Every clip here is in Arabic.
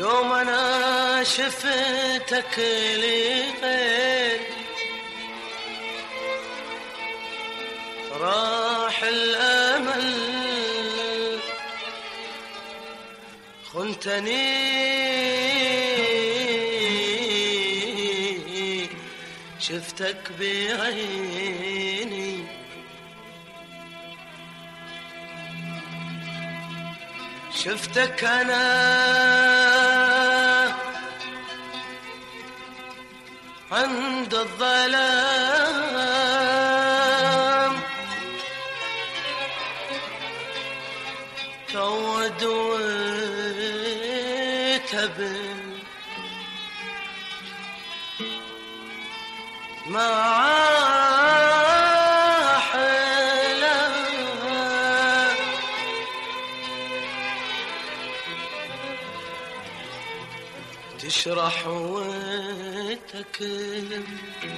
يوم أنا شفتك لي غير راح الأمل خنتني شفتك بعيني شفتك أنا عند الظلام تعود وتبن مع تشرح وتكلم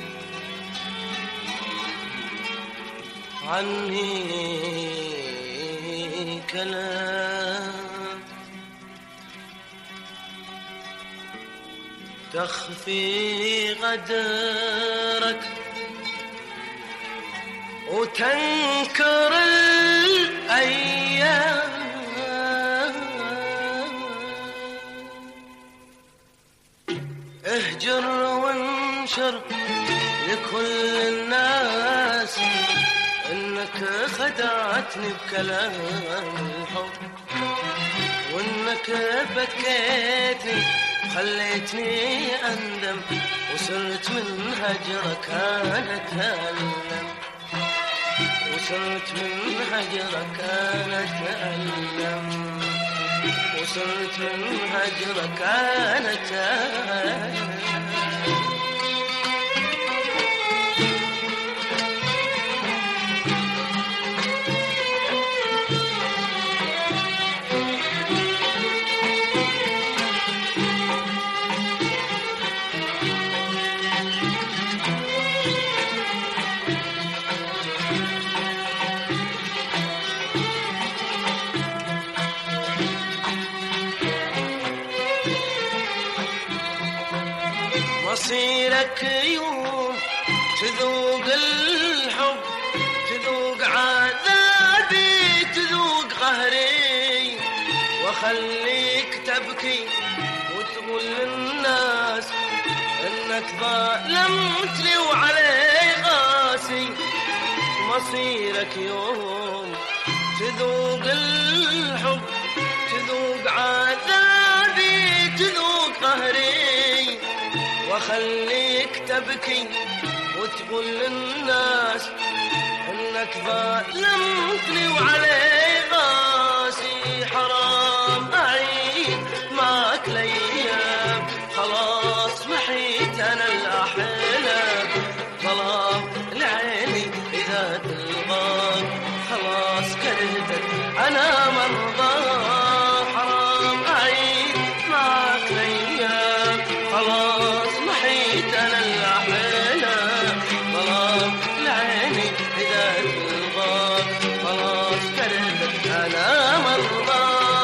عني كلام تخفي غدرك وتنكر الأيام اهجر وانشر لكل الناس انك خدعتني بكلام الحب وانك بكيتني خليتني اندم وصرت من هجرك انا اتألم وصرت من هجرك انا اتألم وصرت من هجرك أنا تألم مصيرك يوم تذوق الحب تذوق عذابي تذوق قهري وخليك تبكي وتقول للناس انك ظلمتني وعلي قاسي مصيرك يوم تذوق الحب تذوق عذابي تذوق قهري وخليك تبكي وتقول للناس انك ظلمتني وعلي قاسي حرام اعيد معك الايام خلاص محيت انا الاحلام ظلام لعيني اذا تلغاك خلاص كرهتك انا مرضى حرام اعيد معك الايام خلاص أنا الأحلام ظلام لعيني إذا تلغاك خلاص كرهتك أنا مرضى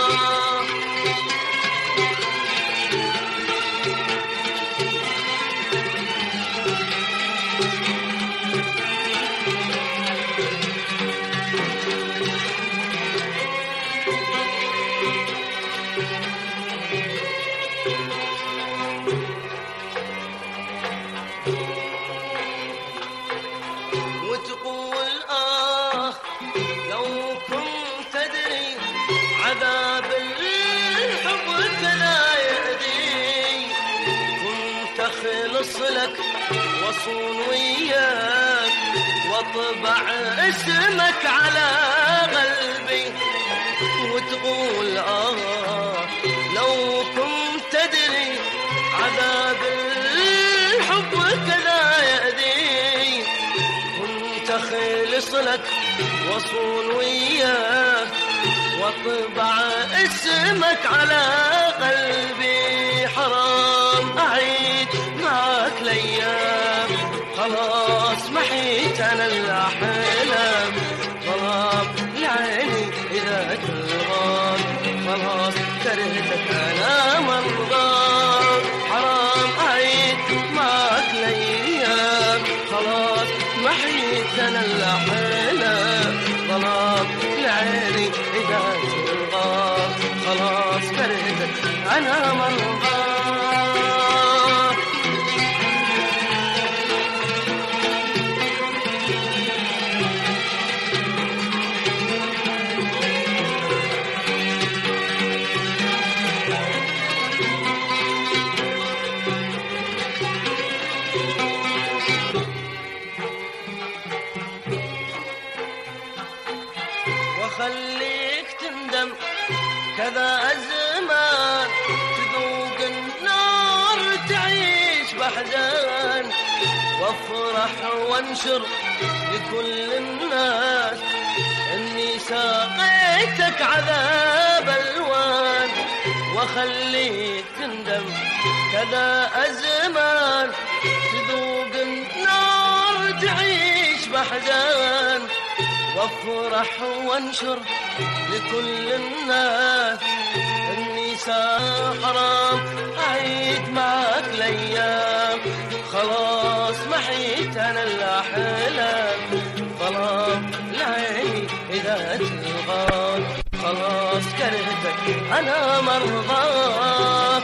عذاب الحب كذا يهدي كنت أخلص لك وصون وياك واطبع اسمك على قلبي وتقول لو كنت تدري عذاب الحب كذا يهدي كنت أخلص لك وصون وياك واطبع اسمك على قلبي حرام اعيد معك الايام خلاص محيت انا الاحلام ظلام لعيني اذا تلغاك خلاص كرهتك انا مرضى خلاص كرهتك أنا مرضى. وخليك تندم كذا أزمان، تذوق النار تعيش بحزان، وافرح وانشر لكل الناس اني ساقيتك عذاب الوان. وخليك تندم كذا أزمان، تذوق النار تعيش بحزان، وافرح وانشر لكل الناس اني حرام اعيد معك الايام. خلاص محيت انا الاحلام، ظلام العين اذا تلغى. خلاص كرهتك انا مرضاك.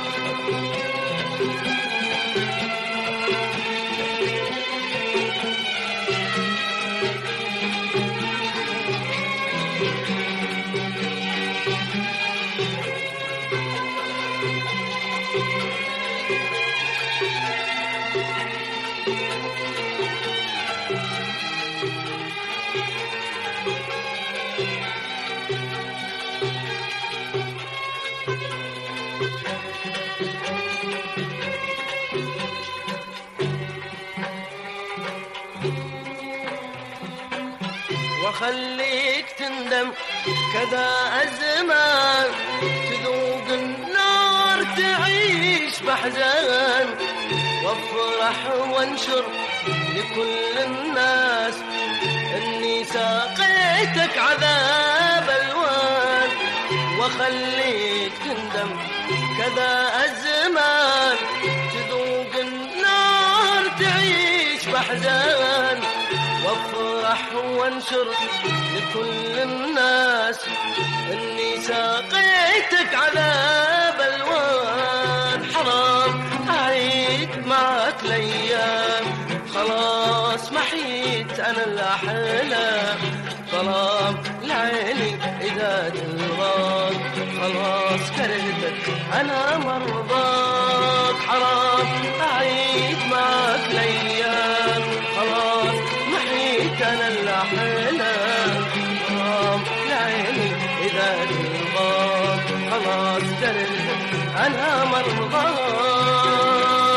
وخليك تندم كذا أزمان، تذوق النار تعيش بحزان، وافرح وانشر لكل الناس اني ساقيتك عذاب الوان. وخليك تندم كذا أزمان، تذوق النار تعيش بحزان، وافرح وانشر لكل الناس اني ساقيتك عذاب الوان. حرام اعيد معك الايام، خلاص محيت انا الاحلام. ظلام العيني اذا تلغاك، خلاص كرهتك انا مرضاك. حرام اعيد معك الايام، خلاص محيت انا الاحلام. ظلام العيني اذا تلغاك، خلاص كرهتك انا مرضاك.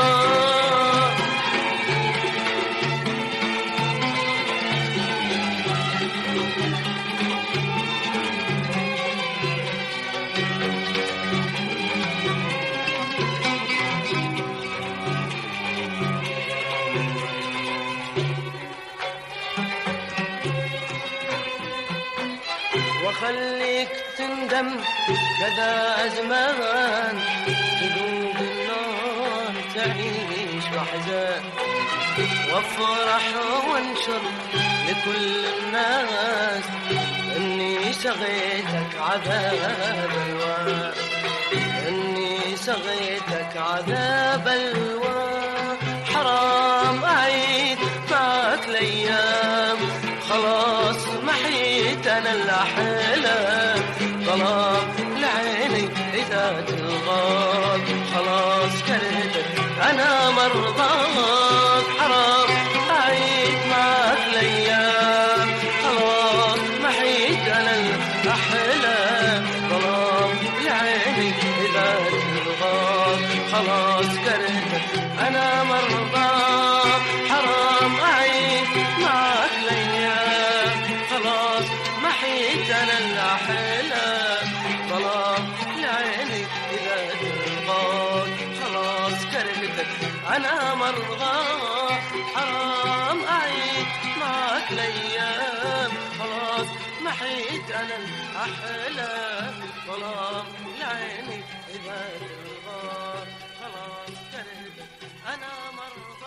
وخليك تندم كذا أزمان، تذوق النار تعيش بحزان، وافرح وانشر لكل الناس اني سغيتك عذاب الوان. اني سغيتك عذاب الوان. حرام اعيد معك الايام، خلاص محيت انا الاحلام. ظلام العيني اذا تلغاك، خلاص كرهتك انا مرضاك. حرام اعيد معك الايام، خلاص محيت انا الاحلام. ظلام العيني اذا تلغاك، خلاص كرهتك انا مرضاك. حرام اعيد معك الايام، خلاص محيت انا الاحلام. ظلام العيني اذا تلغاك، خلاص كرهتك انا مرضاك. حرام اعيد معك الايام، خلاص محيت انا الاحلام. ظلام العيني اذا تلغاك، خلاص كرهتك انا مرضاك.